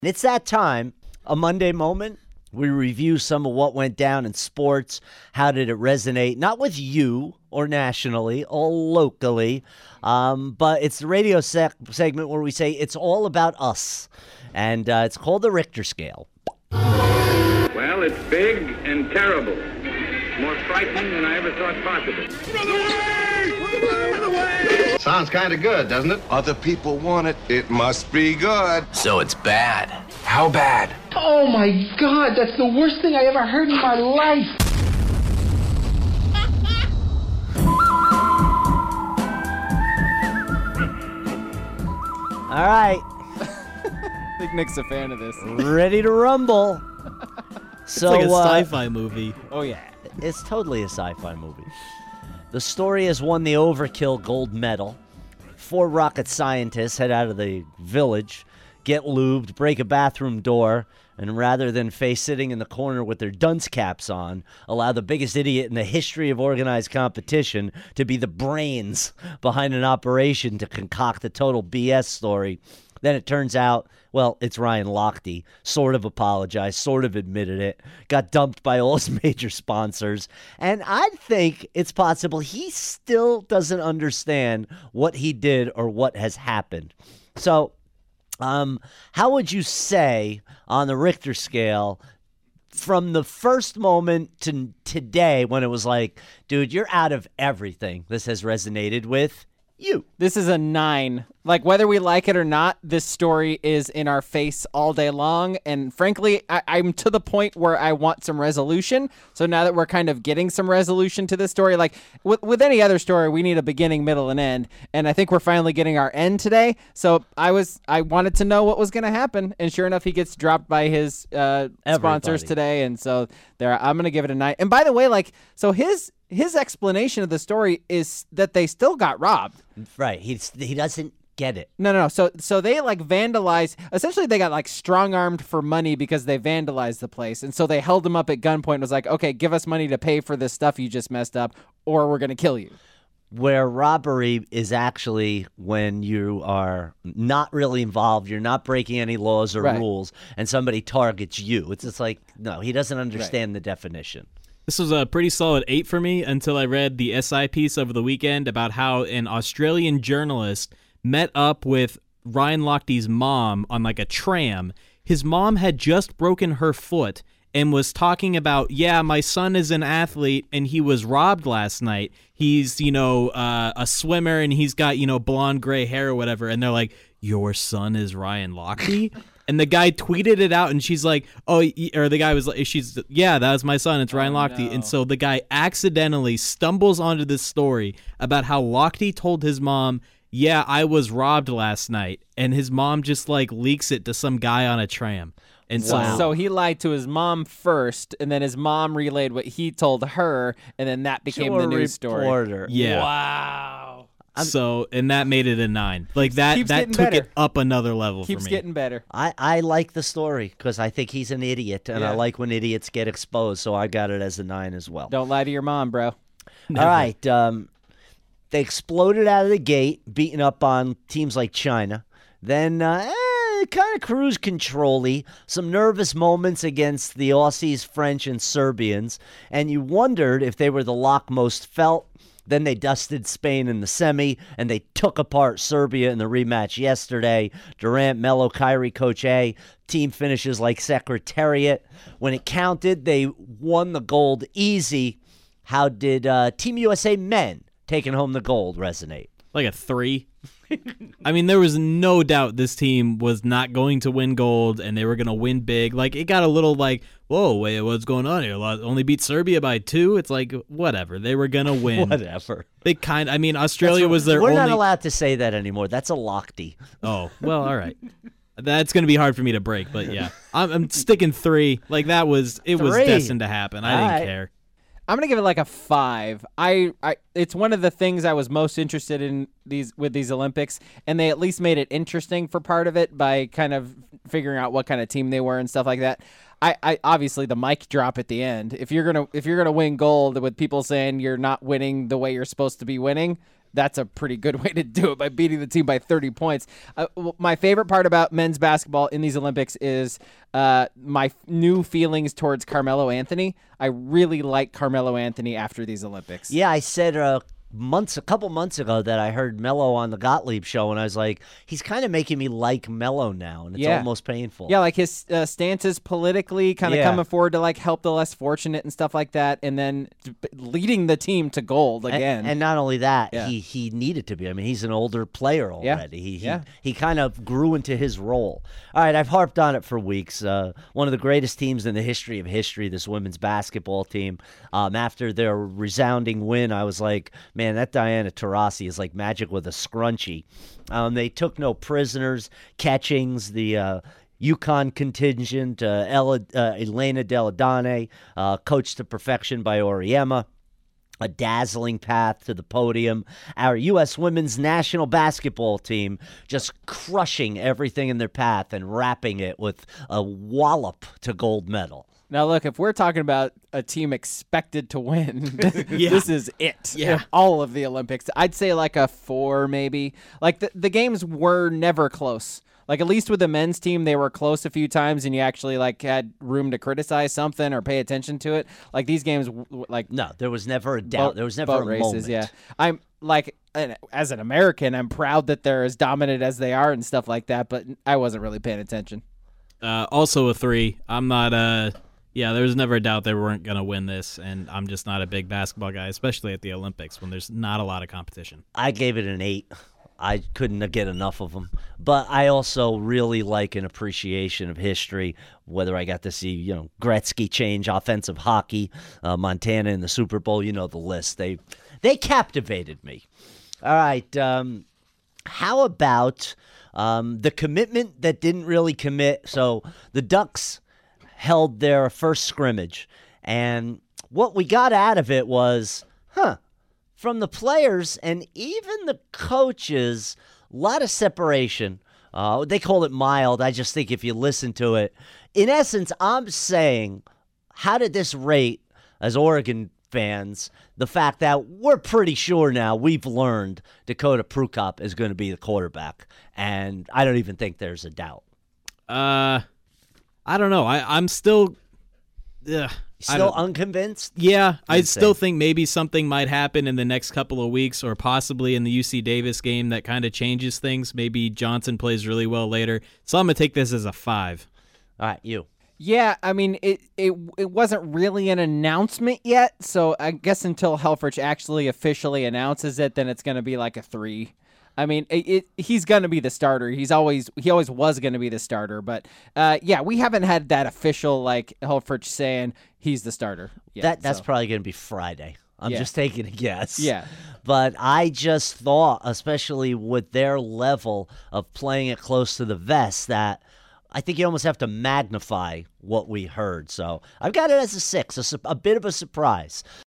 It's that time, a Monday moment. We review some of what went down in sports. How did it resonate? Not with you or nationally, all locally, but it's the radio segment where we say it's all about us. And it's called the Richter Scale. Well, it's big and terrible. More frightening than I ever thought possible. Sounds kind of good, doesn't it? Other people want it. It must be good. So it's bad. How bad? Oh my God, that's the worst thing I ever heard in my life. All right. I think Nick's a fan of this. Ready to rumble. So, it's like a sci-fi movie. Oh, yeah. It's totally a sci-fi movie. The story has won the Overkill gold medal. 4 rocket scientists head out of the village, get lubed, break a bathroom door, and rather than face sitting in the corner with their dunce caps on, allow the biggest idiot in the history of organized competition to be the brains behind an operation to concoct the total BS story. Then it turns out, well, it's Ryan Lochte. Sort of apologized, sort of admitted it. Got dumped by all his major sponsors. And I think it's possible he still doesn't understand what he did or what has happened. So, how would you say on the Richter scale, from the first moment to today when it was like, dude, you're out of everything, this has resonated with you? This is a 9. Like, whether we like it or not, this story is in our face all day long. And frankly, I'm to the point where I want some resolution. So now that we're kind of getting some resolution to this story, like with any other story, we need a beginning, middle, and end. And I think we're finally getting our end today. So I wanted to know what was going to happen. And sure enough, he gets dropped by his sponsors today. And so I'm going to give it a 9. And by the way, like, so his explanation of the story is that they still got robbed. Right. He doesn't get it. No. So they like vandalized. Essentially, they got like strong-armed for money because they vandalized the place. And so they held him up at gunpoint and was like, okay, give us money to pay for this stuff you just messed up or we're going to kill you. Where robbery is actually when you are not really involved, you're not breaking any laws or rules, and somebody targets you. It's just like, no, he doesn't understand the definition. This was a pretty solid 8 for me until I read the SI piece over the weekend about how an Australian journalist met up with Ryan Lochte's mom on like a tram. His mom had just broken her foot and was talking about, yeah, my son is an athlete and he was robbed last night. He's, a swimmer and he's got, blonde gray hair or whatever. And they're like, your son is Ryan Lochte? And the guy tweeted it out, and she's like, or the guy was like, yeah, that was my son. It's Ryan Lochte. No. And so the guy accidentally stumbles onto this story about how Lochte told his mom, yeah, I was robbed last night. And his mom just like leaks it to some guy on a tram. And so he lied to his mom first, and then his mom relayed what he told her, and then that became the news story. Yeah. Wow. And that made it a 9. Like that took better. It up another level Keeps for me. Getting better. I like the story because I think he's an idiot, and I like when idiots get exposed, so I got it as a 9 as well. Don't lie to your mom, bro. Never. All right. They exploded out of the gate, beating up on teams like China. Then kind of cruise control-y, some nervous moments against the Aussies, French, and Serbians, and you wondered if they were the lock most felt. Then they dusted Spain in the semi, and they took apart Serbia in the rematch yesterday. Durant, Melo, Kyrie, Coach A. Team finishes like Secretariat. When it counted, they won the gold easy. How did Team USA men taking home the gold resonate? Like a 3. I mean, there was no doubt this team was not going to win gold, and they were going to win big. Like, it got a little like, whoa, wait, what's going on here? Only beat Serbia by 2? It's like, whatever. They were going to win. Whatever. Australia was their only... We're not allowed to say that anymore. That's a Lochte. Oh, well, all right. That's going to be hard for me to break, but yeah. I'm sticking 3. Like, it was destined to happen. I didn't care. I'm gonna give it like a 5. It's one of the things I was most interested in with these Olympics, and they at least made it interesting for part of it by kind of figuring out what kind of team they were and stuff like that. I obviously the mic drop at the end. If you're gonna win gold with people saying you're not winning the way you're supposed to be winning, that's a pretty good way to do it by beating the team by 30 points. My favorite part about men's basketball in these Olympics is my new feelings towards Carmelo Anthony. I really like Carmelo Anthony after these Olympics. Yeah, I said a couple months ago that I heard Mello on the Gottlieb show, and I was like, he's kind of making me like Mello now, and it's almost painful. Yeah, like his stances politically, kind of coming forward to like help the less fortunate and stuff like that, and then leading the team to gold again. And not only that, he needed to be. I mean, he's an older player already. He kind of grew into his role. All right, I've harped on it for weeks. One of the greatest teams in the history of history, this women's basketball team. After their resounding win, I was like, man, that Diana Taurasi is like magic with a scrunchie. They took no prisoners, catchings, the UConn contingent, Elena Deladane, coached to perfection by Auriemma. A dazzling path to the podium. Our U.S. women's national basketball team just crushing everything in their path and wrapping it with a wallop to gold medal. Now, look, if we're talking about a team expected to win, this is it. Yeah. All of the Olympics. I'd say like a 4 maybe. Like the games were never close. Like at least with the men's team, they were close a few times, and you actually like had room to criticize something or pay attention to it. Like these games, no, there was never a doubt. There was never a races, moment. Yeah, I'm like as an American, I'm proud that they're as dominant as they are and stuff like that. But I wasn't really paying attention. Also a 3. I'm not. Yeah, there was never a doubt they weren't going to win this, and I'm just not a big basketball guy, especially at the Olympics when there's not a lot of competition. I gave it an 8. I couldn't get enough of them. But I also really like an appreciation of history, whether I got to see, Gretzky change offensive hockey, Montana in the Super Bowl, the list. They captivated me. All right. How about the commitment that didn't really commit? So the Ducks held their first scrimmage, and what we got out of it was, from the players and even the coaches, a lot of separation. They call it mild. I just think if you listen to it, in essence, I'm saying, how did this rate as Oregon fans the fact that we're pretty sure now we've learned Dakota Prukop is going to be the quarterback, and I don't even think there's a doubt. I don't know. I'm still... Still unconvinced? Yeah, I still think maybe something might happen in the next couple of weeks, or possibly in the UC Davis game that kind of changes things. Maybe Johnson plays really well later. So I'm going to take this as a 5. All right, you. Yeah, I mean, it wasn't really an announcement yet, so I guess until Helfrich actually officially announces it, then it's going to be like a 3. I mean, he's going to be the starter. He always was going to be the starter. But, we haven't had that official, like, Helfrich saying he's the starter yet. That's probably going to be Friday. I'm just taking a guess. Yeah. But I just thought, especially with their level of playing it close to the vest, that I think you almost have to magnify what we heard. So I've got it as a 6, a bit of a surprise.